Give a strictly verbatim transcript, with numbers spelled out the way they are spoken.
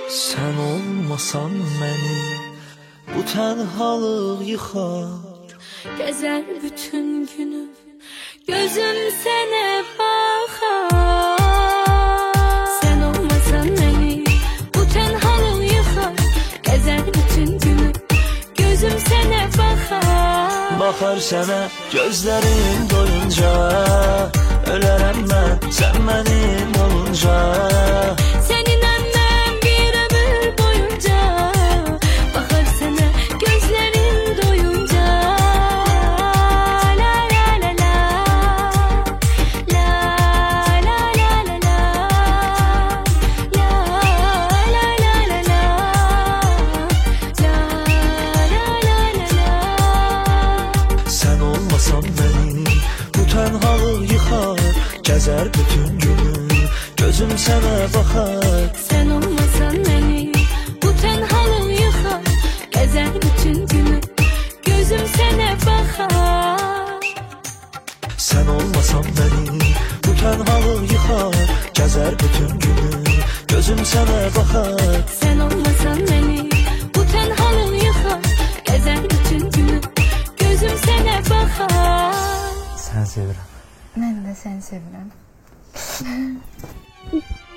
Sen olmasan beni bu tenhalıq yıxar. Gəzər bütün günü gözüm sənə baxar. Sen olmasan beni bu tenhalıq yıxar. Gəzər bütün günü gözüm sənə baxar. Baxar sənə gözlərim doyunca, ölərəm mən sən mənim olunca. Səninlə mən bir ömür boyunca, baxar sənə gözlərim doyunca. La la la la, la la la la la, la la la la la, la la la la la. Sen olmasan beni bu tenhalıq yıxar. Gəzər bütün günü gözüm sənə baxar. Sen olmasan beni bu tenhalıq yıxar. Gəzər bütün günü gözüm sənə baxar. Sen olmasan beni bu tenhalıq yıxar. Gəzər bütün günü gözüm sənə baxar. Sen olmasan beni bu tenhalıq yıxar. Gəzər bütün günü gözüm sənə baxar. Sən sevirəm. Mən də səni sevirəm.